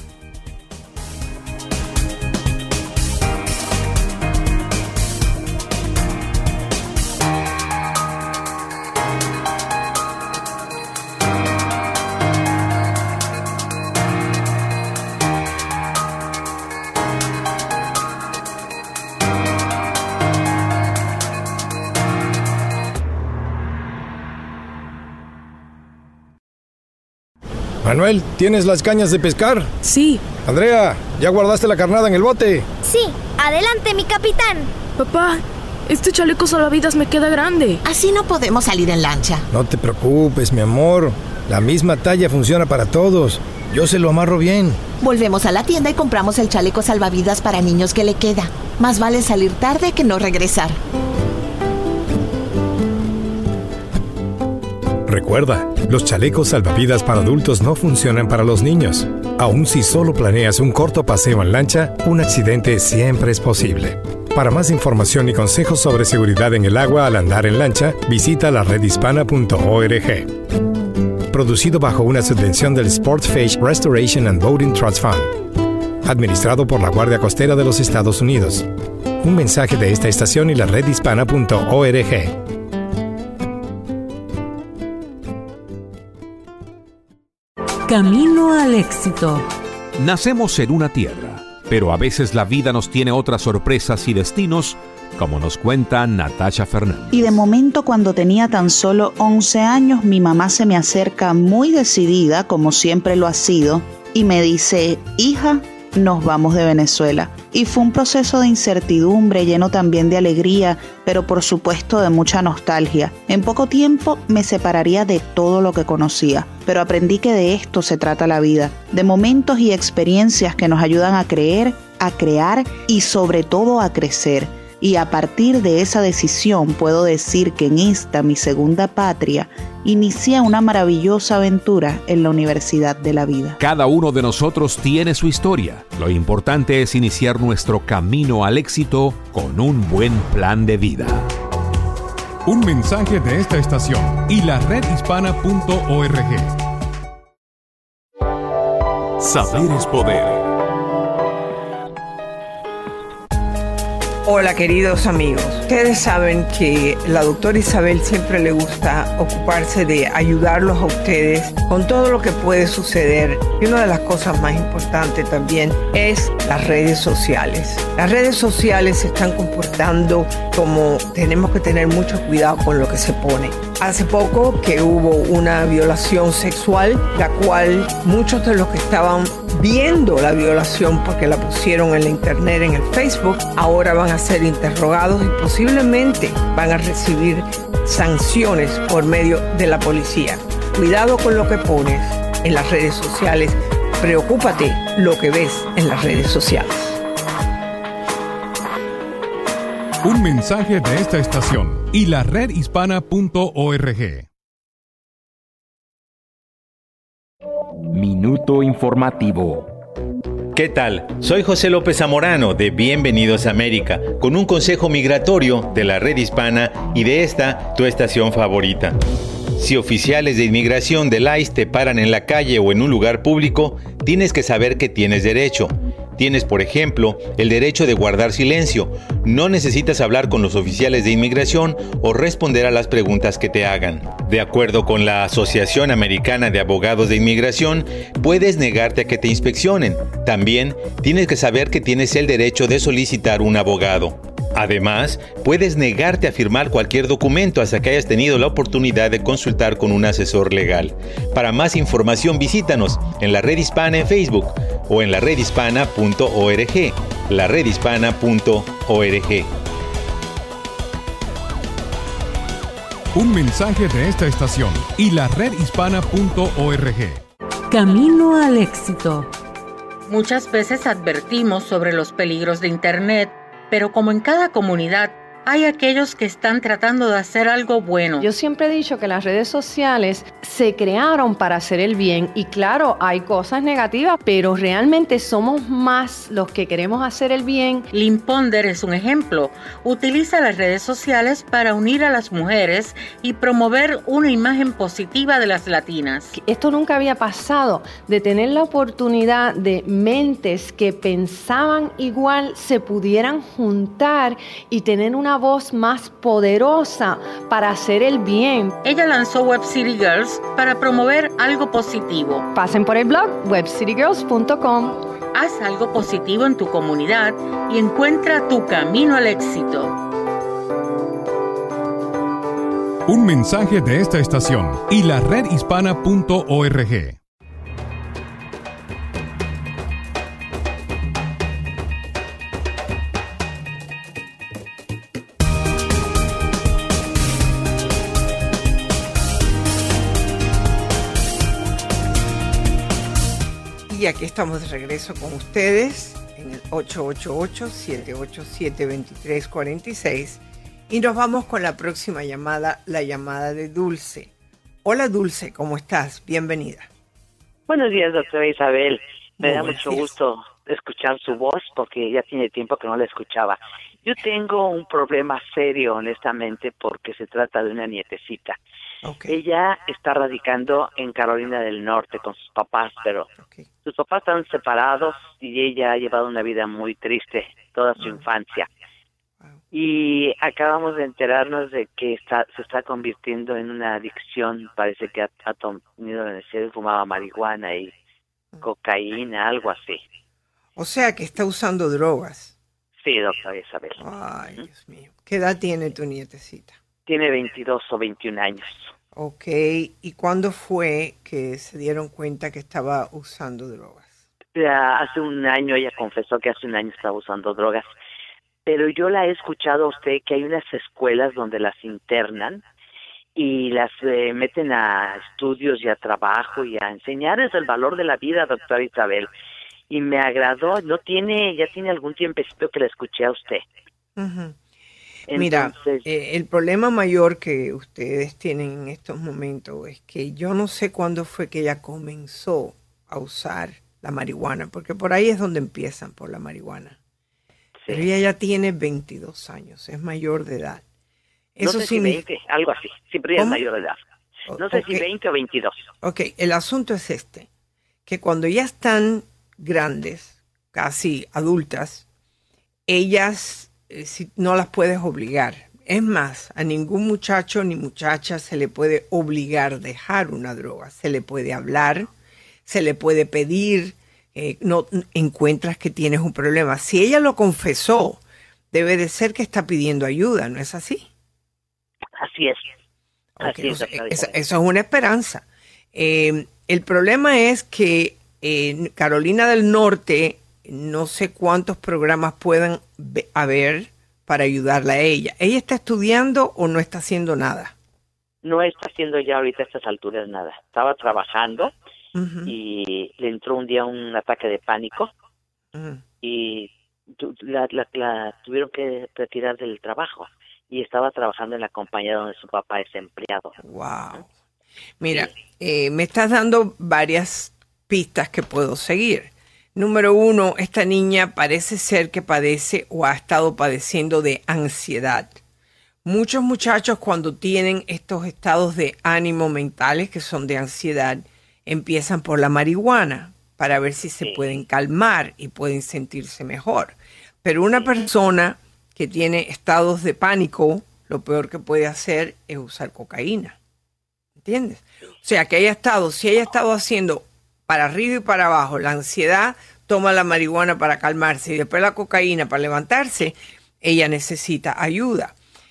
Manuel, ¿tienes las cañas de pescar? Sí. Andrea, ¿ya guardaste la carnada en el bote? Sí, adelante, mi capitán. Papá, Este chaleco salvavidas me queda grande. Así no podemos salir en lancha. No te preocupes, mi amor. La misma talla funciona para todos. Yo se lo amarro bien. Volvemos a la tienda y compramos el chaleco salvavidas para niños que le queda. Más vale salir tarde que no regresar. Recuerda, los chalecos salvavidas para adultos no funcionan para los niños. Aun si solo planeas un corto paseo en lancha, un accidente siempre es posible. Para más información y consejos sobre seguridad en el agua al andar en lancha, visita la red hispana punto org. Producido bajo una subvención del Sportfish Restoration and Boating Trust Fund. Administrado por la Guardia Costera de los Estados Unidos. Un mensaje de esta estación y la red hispana punto org. Camino al éxito. Nacemos en una tierra, pero a veces la vida nos tiene otras sorpresas y destinos, como nos cuenta Natasha Fernández. Y de momento, cuando tenía tan solo once años, mi mamá se me acerca muy decidida, como siempre lo ha sido, y me dice: hija, nos vamos de Venezuela. Y fue un proceso de incertidumbre, lleno también de alegría, pero por supuesto de mucha nostalgia. En poco tiempo me separaría de todo lo que conocía, pero aprendí que de esto se trata la vida, de momentos y experiencias que nos ayudan a creer, a crear y sobre todo a crecer. Y a partir de esa decisión puedo decir que en esta, mi segunda patria, inicié una maravillosa aventura en la Universidad de la Vida. Cada uno de nosotros tiene su historia. Lo importante es iniciar nuestro camino al éxito con un buen plan de vida. Un mensaje de esta estación y la red hispana punto org. Saber es poder. Hola queridos amigos, ustedes saben que la doctora Isabel siempre le gusta ocuparse de ayudarlos a ustedes con todo lo que puede suceder, y una de las cosas más importantes también es las redes sociales. Las redes sociales se están comportando como tenemos que tener mucho cuidado con lo que se pone. Hace poco que hubo una violación sexual, la cual muchos de los que estaban viendo la violación porque la pusieron en la internet, en el Facebook, ahora van a ser interrogados y posiblemente van a recibir sanciones por medio de la policía. Cuidado con lo que pones en las redes sociales. Preocúpate lo que ves en las redes sociales. Un mensaje de esta estación y la red hispana punto org. Minuto informativo. ¿Qué tal? Soy José López Zamorano de Bienvenidos a América, con un consejo migratorio de la red hispana y de esta, tu estación favorita. Si oficiales de inmigración del I C E te paran en la calle o en un lugar público, tienes que saber que tienes derecho. Tienes, por ejemplo, el derecho de guardar silencio. No necesitas hablar con los oficiales de inmigración o responder a las preguntas que te hagan. De acuerdo con la Asociación Americana de Abogados de Inmigración, puedes negarte a que te inspeccionen. También tienes que saber que tienes el derecho de solicitar un abogado. Además, puedes negarte a firmar cualquier documento hasta que hayas tenido la oportunidad de consultar con un asesor legal. Para más información, visítanos en la Red Hispana en Facebook o en la red hispana punto org. la red hispana punto org. Un mensaje de esta estación y la red hispana punto org. Camino al éxito. Muchas veces advertimos sobre los peligros de Internet, pero como en cada comunidad, hay aquellos que están tratando de hacer algo bueno. Yo siempre he dicho que las redes sociales se crearon para hacer el bien y claro, hay cosas negativas, pero realmente somos más los que queremos hacer el bien. Lynn Ponder es un ejemplo. Utiliza las redes sociales para unir a las mujeres y promover una imagen positiva de las latinas. Esto nunca había pasado, de tener la oportunidad de mentes que pensaban igual se pudieran juntar y tener una voz más poderosa para hacer el bien. Ella lanzó Web City Girls para promover algo positivo. Pasen por el blog web city girls punto com. Haz algo positivo en tu comunidad y encuentra tu camino al éxito. Un mensaje de esta estación y la red hispana punto org. Y aquí estamos de regreso con ustedes en el ocho ocho ocho, siete ocho siete, dos tres cuatro seis y nos vamos con la próxima llamada, la llamada de Dulce. Hola Dulce, ¿cómo estás? Bienvenida. Buenos días, doctora Isabel. Me Muy da buenos mucho días. gusto escuchar su voz porque ya tiene tiempo que no la escuchaba. Yo tengo un problema serio, honestamente, porque se trata de una nietecita. Okay. Ella está radicando en Carolina del Norte con sus papás, pero okay. sus papás están separados y ella ha llevado una vida muy triste toda su wow. infancia. Wow. Y acabamos de enterarnos de que está, se está convirtiendo en una adicción. Parece que ha, ha tenido la necesidad de fumar marihuana y cocaína, algo así. O sea que está usando drogas. Sí, doctora Isabel. Ay, Dios mío. ¿Qué edad tiene tu nietecita? Tiene veintidós o veintiún años. Ok, ¿y cuándo fue que se dieron cuenta que estaba usando drogas? Ya hace un año, ella confesó que hace un año estaba usando drogas, pero yo la he escuchado a usted que hay unas escuelas donde las internan y las eh, meten a estudios y a trabajo y a enseñarles el valor de la vida, doctora Isabel. Y me agradó, no tiene, ya tiene algún tiempecito que la escuché a usted. Uh-huh. Mira, Entonces, eh, el problema mayor que ustedes tienen en estos momentos es que yo no sé cuándo fue que ella comenzó a usar la marihuana, porque por ahí es donde empiezan, por la marihuana. Sí. Pero ella ya tiene veintidós años, es mayor de edad. Eso no sé significa... si veinte, algo así, siempre ella es mayor de edad. No sé okay. si veinte o veintidós. Ok, el asunto es este, que cuando ya están grandes, casi adultas, ellas... si no las puedes obligar. Es más, a ningún muchacho ni muchacha se le puede obligar a dejar una droga. Se le puede hablar, se le puede pedir, eh, no encuentras que tienes un problema. Si ella lo confesó, debe de ser que está pidiendo ayuda, ¿no es así? Así es. Okay, así o sea, es esa, eso es una esperanza. Eh, el problema es que en Carolina del Norte no sé cuántos programas puedan haber para ayudarla a ella. ¿Ella está estudiando o no está haciendo nada? No está haciendo ya ahorita a estas alturas nada. Estaba trabajando uh-huh. y le entró un día un ataque de pánico uh-huh. y la, la, la tuvieron que retirar del trabajo y estaba trabajando en la compañía donde su papá es empleado. Wow. Mira, eh, me estás dando varias pistas que puedo seguir. Número uno, esta niña parece ser que padece o ha estado padeciendo de ansiedad. Muchos muchachos cuando tienen estos estados de ánimo mentales que son de ansiedad, empiezan por la marihuana para ver si se sí. pueden calmar y pueden sentirse mejor. Pero una persona que tiene estados de pánico, lo peor que puede hacer es usar cocaína. ¿Entiendes? O sea, que haya estado, si haya estado haciendo para arriba y para abajo, la ansiedad, toma la marihuana para calmarse y después la cocaína para levantarse, ella necesita ayuda.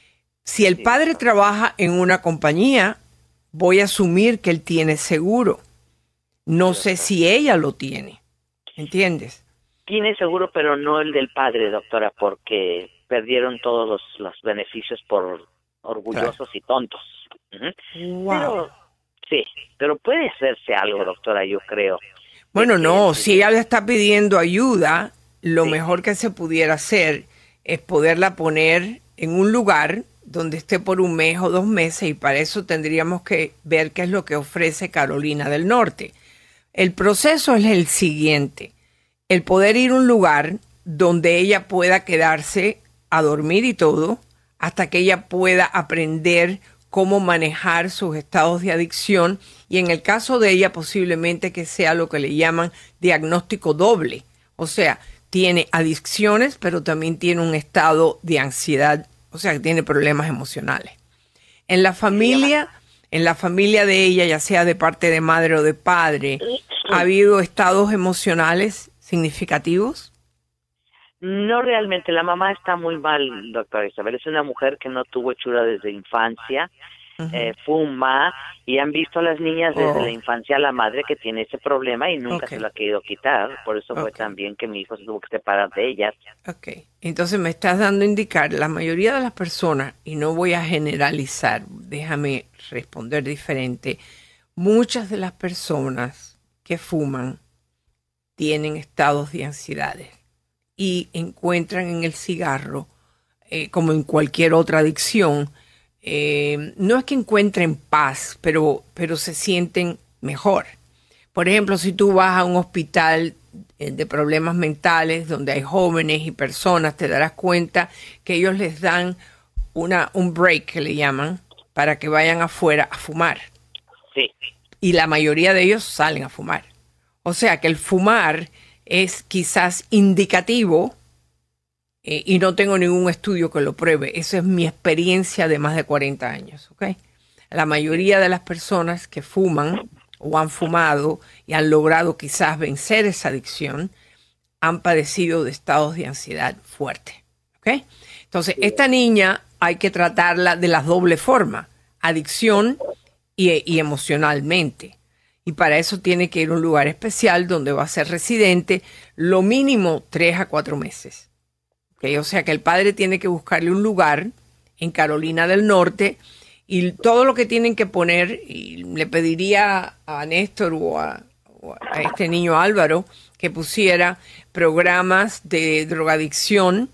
Si el padre trabaja en una compañía, voy a asumir que él tiene seguro. No sé si ella lo tiene, ¿entiendes? Tiene seguro, pero no el del padre, doctora, porque perdieron todos los, los beneficios por orgullosos claro. y tontos. Uh-huh. Wow. Pero, sí, pero puede hacerse algo, doctora, yo creo. Bueno, no, si ella le está pidiendo ayuda, lo sí. mejor que se pudiera hacer es poderla poner en un lugar donde esté por un mes o dos meses y para eso tendríamos que ver qué es lo que ofrece Carolina del Norte. El proceso es el siguiente, el poder ir a un lugar donde ella pueda quedarse a dormir y todo, hasta que ella pueda aprender cómo manejar sus estados de adicción y en el caso de ella posiblemente que sea lo que le llaman diagnóstico doble. O sea, tiene adicciones, pero también tiene un estado de ansiedad, o sea, que tiene problemas emocionales. En la familia, en la familia de ella, ya sea de parte de madre o de padre, ¿ha habido estados emocionales significativos? No realmente, la mamá está muy mal, doctora Isabel. Es una mujer que no tuvo hechura desde infancia, uh-huh. eh, fuma, y han visto a las niñas desde oh. la infancia a la madre que tiene ese problema y nunca okay. se lo ha querido quitar. Por eso okay. fue también que mi hijo se tuvo que separar de ellas. Ok, entonces me estás dando a indicar, la mayoría de las personas, y no voy a generalizar, déjame responder diferente, muchas de las personas que fuman tienen estados de ansiedad y encuentran en el cigarro, eh, como en cualquier otra adicción, eh, no es que encuentren paz, pero, pero se sienten mejor. Por ejemplo, si tú vas a un hospital eh, de problemas mentales donde hay jóvenes y personas, te darás cuenta que ellos les dan una, un break, que le llaman, para que vayan afuera a fumar. Sí. Y la mayoría de ellos salen a fumar. O sea que el fumar es quizás indicativo, eh, y no tengo ningún estudio que lo pruebe. Esa es mi experiencia de más de cuarenta años. ¿Okay? La mayoría de las personas que fuman o han fumado y han logrado quizás vencer esa adicción han padecido de estados de ansiedad fuerte. ¿Okay? Entonces, esta niña hay que tratarla de las doble formas, adicción y, y emocionalmente. Y para eso tiene que ir a un lugar especial donde va a ser residente lo mínimo tres a cuatro meses. ¿Okay? O sea que el padre tiene que buscarle un lugar en Carolina del Norte y todo lo que tienen que poner, y le pediría a Néstor o a, o a este niño Álvaro que pusiera programas de drogadicción,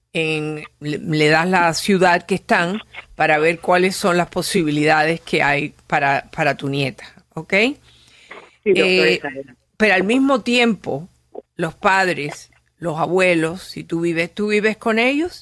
en, le, le das la ciudad que están para ver cuáles son las posibilidades que hay para, para tu nieta. ¿Ok? Sí, eh, pero al mismo tiempo, los padres, los abuelos, si tú vives, ¿tú vives con ellos?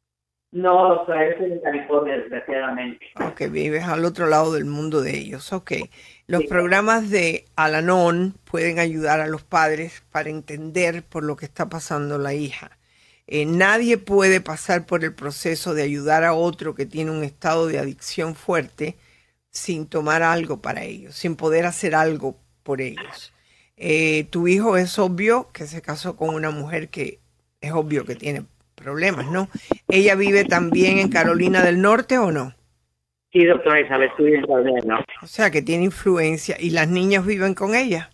No, o sea, estoy en California, desgraciadamente. Ok, vives al otro lado del mundo de ellos. Ok. Los sí. programas de Al-Anon pueden ayudar a los padres para entender por lo que está pasando la hija. Eh, nadie puede pasar por el proceso de ayudar a otro que tiene un estado de adicción fuerte sin tomar algo para ellos, sin poder hacer algo por ellos. Eh, tu hijo es obvio que se casó con una mujer que es obvio que tiene problemas, ¿no? ¿Ella vive también en Carolina del Norte o no? Sí, doctora Isabel, estoy en Carolina del Norte. O sea que tiene influencia. ¿Y las niñas viven con ella?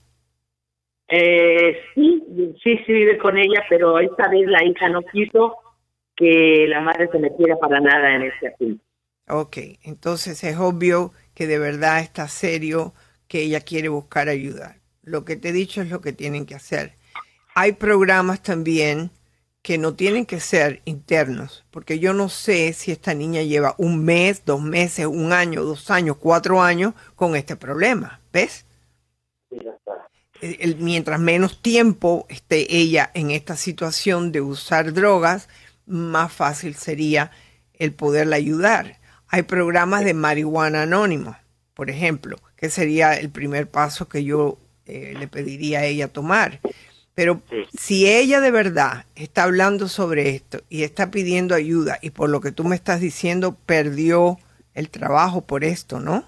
Eh, sí, sí, sí vive con ella, pero esta vez la hija no quiso que la madre se metiera para nada en este asunto. Ok, entonces es obvio que de verdad está serio, que ella quiere buscar ayuda. Lo que te he dicho es lo que tienen que hacer. Hay programas también que no tienen que ser internos, porque yo no sé si esta niña lleva un mes, dos meses, un año, dos años, cuatro años con este problema, ¿ves? Sí, doctora. El, el, mientras menos tiempo esté ella en esta situación de usar drogas, más fácil sería el poderla ayudar. Hay programas de marihuana anónima, por ejemplo, que sería el primer paso que yo eh, le pediría a ella tomar. Pero sí. Si ella de verdad está hablando sobre esto y está pidiendo ayuda, y por lo que tú me estás diciendo, perdió el trabajo por esto, ¿no?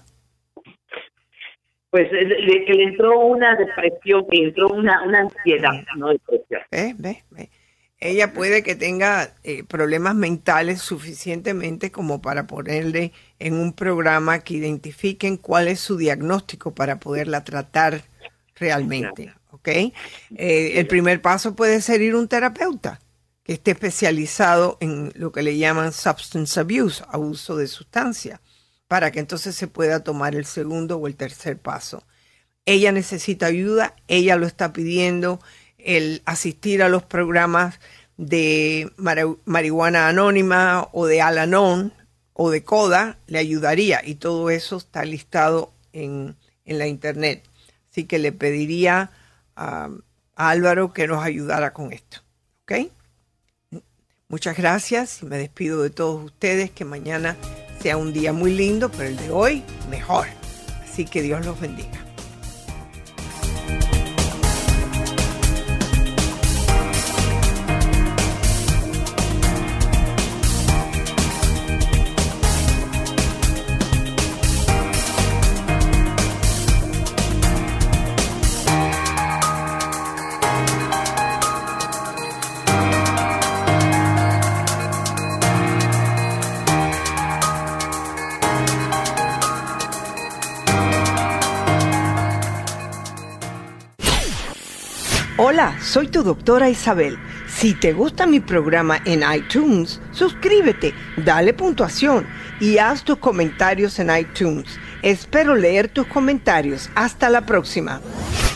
Pues le, que le entró una depresión, que entró una, una ansiedad, no depresión. ¿Ves? ¿Ves? ¿Ves? Ella puede que tenga eh, problemas mentales suficientemente como para ponerle en un programa que identifiquen cuál es su diagnóstico para poderla tratar realmente, ¿ok? Eh, el primer paso puede ser ir a un terapeuta que esté especializado en lo que le llaman substance abuse, abuso de sustancia, para que entonces se pueda tomar el segundo o el tercer paso. Ella necesita ayuda, ella lo está pidiendo. El asistir a los programas de mari- marihuana anónima o de Al-Anon o de CODA le ayudaría, y todo eso está listado en, en la internet. Así que le pediría a, a Álvaro que nos ayudara con esto. ¿Ok? Muchas gracias y me despido de todos ustedes. Que mañana sea un día muy lindo, pero el de hoy mejor. Así que Dios los bendiga. Hola, soy tu doctora Isabel. Si te gusta mi programa en iTunes, suscríbete, dale puntuación y haz tus comentarios en iTunes. Espero leer tus comentarios. Hasta la próxima.